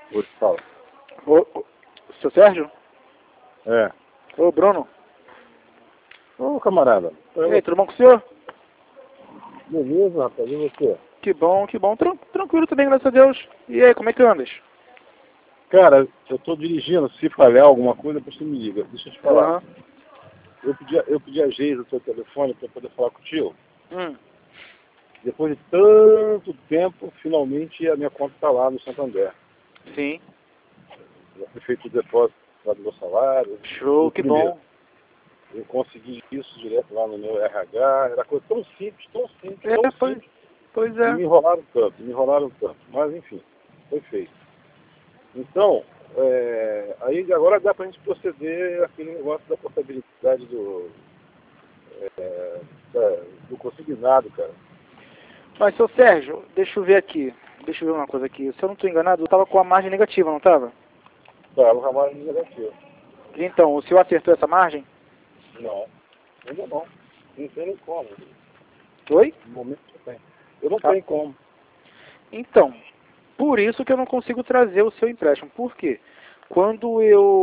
Vou te falar. Ô, seu Sérgio? É. Ô, Bruno? Ô, camarada. E aí, tudo bom com o senhor? Beleza, rapaz. E você? Que bom, que bom. Tranquilo também, graças a Deus. E aí, como é que andas? Cara, eu tô dirigindo. Se falhar alguma coisa, depois você me liga. Deixa eu te falar. Aham. Eu pedi a Geisa o seu telefone para poder falar contigo. Hum. Depois de tanto tempo, finalmente a minha conta está lá no Santander. Sim. Já foi feito o depósito lá do meu salário. Show, O que primeiro. bom. Eu consegui isso direto lá no meu RH. Era coisa tão simples, tão simples, tão Pois, simples. pois E é. me enrolaram tanto, me enrolaram tanto. Mas enfim, foi feito. Então, aí agora dá para a gente proceder aquele negócio da portabilidade do consignado, cara. Mas, seu Sérgio, deixa eu ver aqui. Deixa eu ver uma coisa aqui. Se eu não estou enganado, eu tava com a margem negativa, não tava? Tá, o ramalho negativo. Então, o senhor acertou essa margem? Não, ainda não. Não tem nem como. Oi? No momento que tem. Eu não Ah, tenho como. então, por isso que eu não consigo trazer o seu empréstimo. Por quê? Quando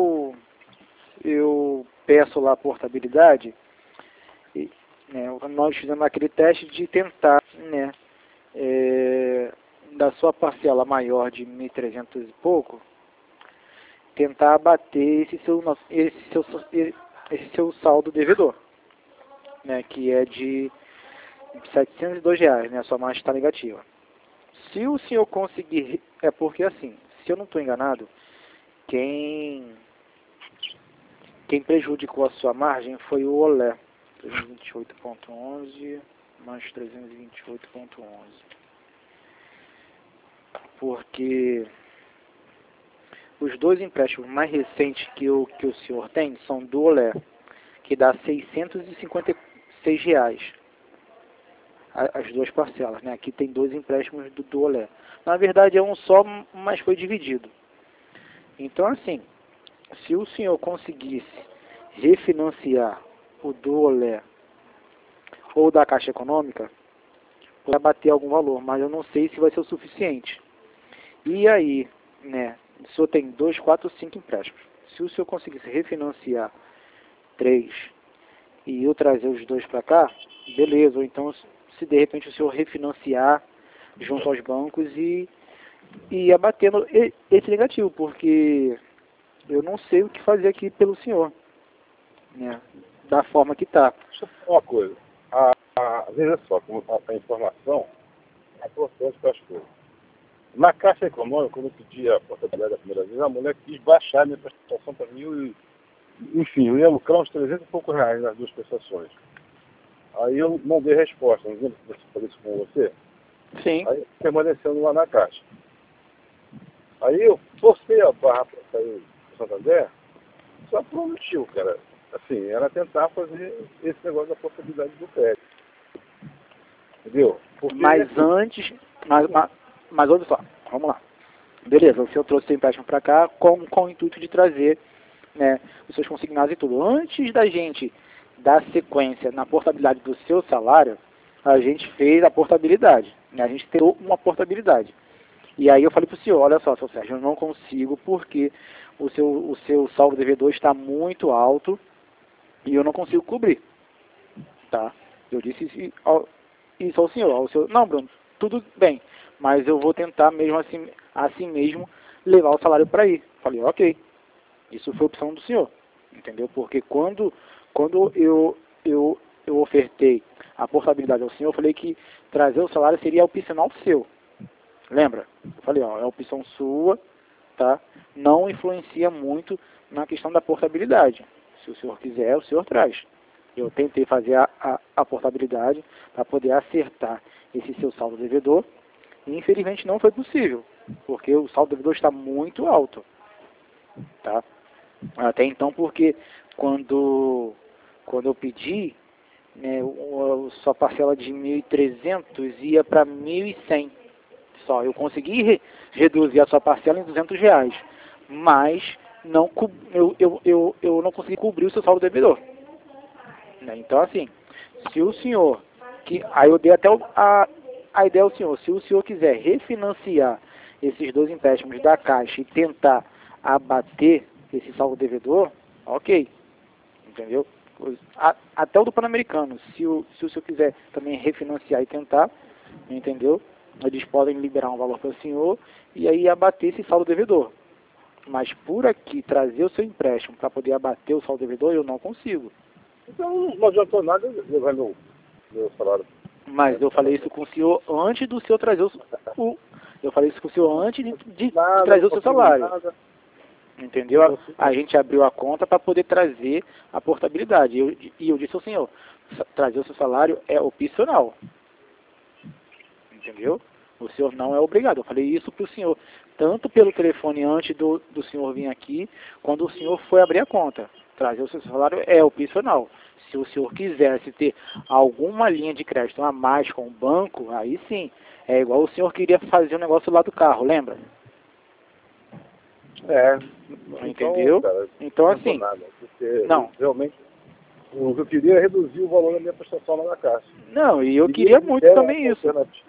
eu peço lá a portabilidade, né, nós fizemos aquele teste de tentar, né, da sua parcela maior de 1.300 e pouco, tentar abater esse seu saldo devedor, né, que é de R$ 702, né, a sua margem está negativa. Se o senhor conseguir, é porque assim, se eu não estou enganado, quem prejudicou a sua margem foi o Olé, 328.11 mais 328.11. Porque os dois empréstimos mais recentes que o senhor tem são do Olé, que dá R$ 656. As duas parcelas, né? Aqui tem dois empréstimos do Olé. Na verdade é um só, mas foi dividido. Então assim, se o senhor conseguisse refinanciar o do Olé ou da Caixa Econômica, vai bater algum valor, mas eu não sei se vai ser o suficiente. E aí, né, o senhor tem 2, 4, 5 empréstimos. Se o senhor conseguisse refinanciar 3 e eu trazer os dois para cá, beleza. Ou então, se de repente o senhor refinanciar junto aos bancos e abatendo esse negativo, porque eu não sei o que fazer aqui pelo senhor, né, da forma que está. Deixa eu falar uma coisa. Veja só, como a informação é importante para as coisas. Na Caixa Econômica, quando eu pedi a portabilidade da primeira vez, a mulher quis baixar a minha prestação para mil e... Enfim, eu ia lucrar uns 300 e poucos reais nas duas prestações. Aí eu não dei resposta, não lembro se eu falei isso com você? Sim. Aí permanecendo lá na Caixa. Aí eu forcei a barra para sair do Santander, só por um motivo, cara. Assim, era tentar fazer esse negócio da portabilidade do crédito. Entendeu? Porque, Mas antes, mas olha só, vamos lá. Beleza, o senhor trouxe seu empréstimo para cá com o intuito de trazer, né, os seus consignados e tudo. Antes da gente dar sequência na portabilidade do seu salário, a gente fez a portabilidade, né, a gente terou uma portabilidade. E aí eu falei para o senhor, olha só, seu Sérgio, eu não consigo porque o seu saldo devedor está muito alto e eu não consigo cobrir, tá? Eu disse isso ao senhor. Não, Bruno, tudo bem, mas eu vou tentar mesmo assim mesmo levar o salário para aí. Falei, ok, isso foi opção do senhor, entendeu? Porque quando eu ofertei a portabilidade ao senhor, eu falei que trazer o salário seria opcional seu. Lembra? Eu falei, ó, é opção sua, tá? Não influencia muito na questão da portabilidade. Se o senhor quiser, o senhor traz. Eu tentei fazer a portabilidade para poder acertar esse seu saldo devedor e infelizmente não foi possível, porque o saldo devedor está muito alto, tá? Até então, porque quando eu pedi, né, sua parcela de 1.300 ia para 1.100 só. Eu consegui reduzir a sua parcela em R$ 200, mas não, eu não consegui cobrir o seu saldo devedor. Né? Então, assim, se o senhor, aí eu dei até a ideia ao senhor, se o senhor quiser refinanciar esses 2 empréstimos da Caixa e tentar abater esse saldo devedor, ok, entendeu? Até o do Pan-Americano, se o senhor quiser também refinanciar e tentar, entendeu? Eles podem liberar um valor para o senhor e aí abater esse saldo devedor. Mas por aqui, trazer o seu empréstimo para poder abater o saldo devedor, eu não consigo. Então não adiantou nada levar meu salário. Mas eu falei isso com o senhor antes do senhor trazer eu falei isso com o senhor antes de trazer o seu salário. Nada. Entendeu? A gente abriu a conta para poder trazer a portabilidade. E eu disse ao senhor, trazer o seu salário é opcional. Entendeu? O senhor não é obrigado. Eu falei isso para o senhor, tanto pelo telefone antes do senhor vir aqui, quando o senhor foi abrir a conta. Trazer o seu salário é opcional. Se o senhor quisesse ter alguma linha de crédito a mais com o banco, aí sim. É igual o senhor queria fazer um negócio lá do carro, lembra? Entendeu? Cara, então assim, nada, não. Realmente, o que eu queria é reduzir o valor da minha prestação lá na Caixa. Não, e eu queria muito também isso.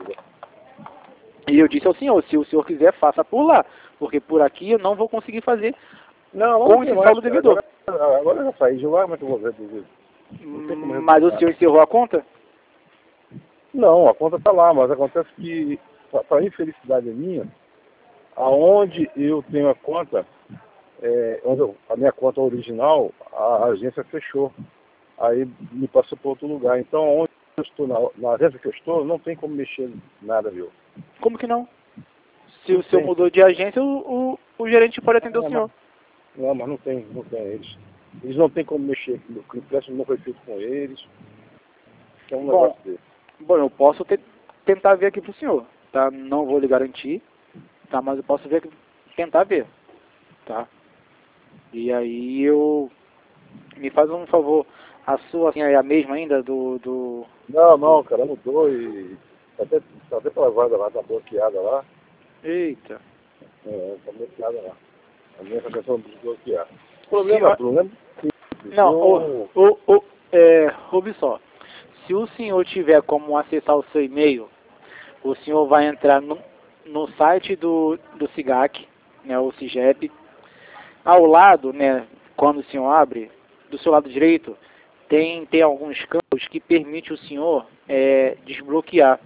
E eu disse ao senhor, se o senhor quiser, faça por lá. Porque por aqui eu não vou conseguir fazer com esse saldo devedor. Agora eu já saí de lá, mas eu vou reduzir. Mas o senhor encerrou a conta? Não, a conta está lá, mas acontece que, para infelicidade minha, aonde eu tenho a conta, a minha conta original, a agência fechou. Aí me passou para outro lugar. Então, onde eu estou, na agência que eu estou, não tem como mexer nada, viu? Como que não? Se o senhor mudou de agência, o gerente pode atender o senhor. Não, mas não tem eles não tem como mexer, o empréstimo não foi feito com eles. É um negócio desse. Bom, eu posso tentar ver aqui pro senhor, tá? Não vou lhe garantir, tá? Mas eu posso ver aqui, tentar ver, tá? E aí me faz um favor, a sua assim, é a mesma ainda do... Não, cara, mudou e tá até travada lá, tá bloqueada lá. Eita. Tá bloqueada lá. A minha tá tentando desbloquear. O problema, não, ouve só. Se o senhor tiver como acessar o seu e-mail, o senhor vai entrar no site do SIGAC, né, o CIGEP. Ao lado, né, quando o senhor abre, do seu lado direito, tem alguns campos que permitem o senhor desbloquear.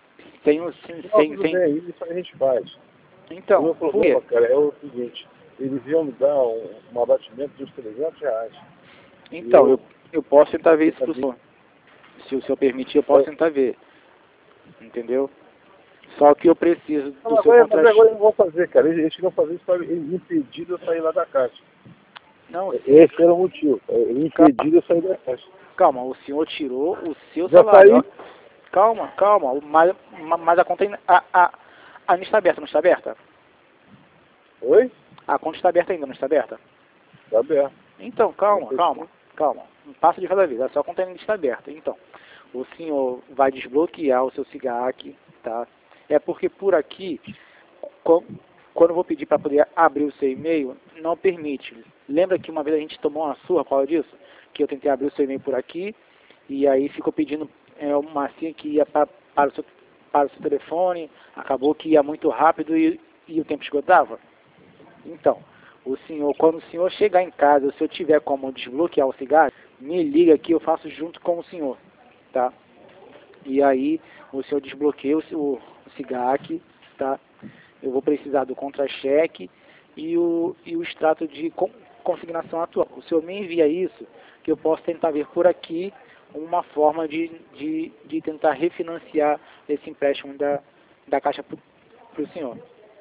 Bem, isso a gente faz. Então, o meu problema, cara, é o seguinte, eles iam me dar um abatimento de uns R$300. Então, eu posso tentar ver isso pro senhor. Se o senhor permitir, eu posso tentar ver. Entendeu? Só que eu preciso do seu contrato. Mas agora eles vão fazer, cara. Eles vão fazer isso para impedir de eu sair lá da Caixa. Não, esse era o motivo. Impedir de eu sair da Caixa. Calma, o senhor tirou o seu já salário. Saí. Calma. Mas a conta ainda está aberta, não está aberta? Oi? A conta está aberta ainda, não está aberta? Está aberta. Então, calma. Um passo de cada vez. A sua conta ainda está aberta. Então, o senhor vai desbloquear o seu SIGAC, tá? É porque por aqui, quando eu vou pedir para poder abrir o seu e-mail, não permite. Lembra que uma vez a gente tomou uma surra por causa disso? Que eu tentei abrir o seu e-mail por aqui, e aí ficou pedindo uma senha que ia para o seu telefone, acabou que ia muito rápido e o tempo esgotava. Então, quando o senhor chegar em casa, se eu tiver como desbloquear o SIGAC, me liga que eu faço junto com o senhor, tá? E aí o senhor desbloqueia o SIGAC, tá? Eu vou precisar do contra-cheque e o extrato de consignação atual. O senhor me envia isso, que eu posso tentar ver por aqui uma forma de tentar refinanciar esse empréstimo da Caixa para o senhor.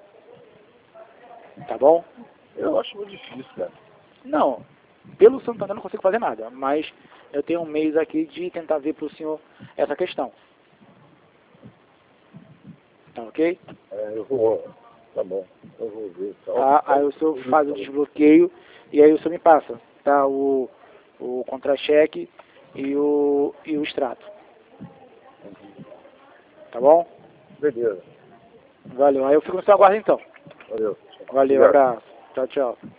Tá bom? Eu acho muito difícil, cara. Não, pelo Santander eu não consigo fazer nada, mas eu tenho um mês aqui de tentar ver para o senhor essa questão. Tá ok? Eu vou. Tá bom, eu vou ver. Tá, aí o senhor faz o desbloqueio e aí o senhor me passa, tá? O contra-cheque e o extrato. Tá bom? Beleza. Valeu. Aí eu fico no seu aguardo então. Valeu. Valeu, abraço. Tchau, tchau.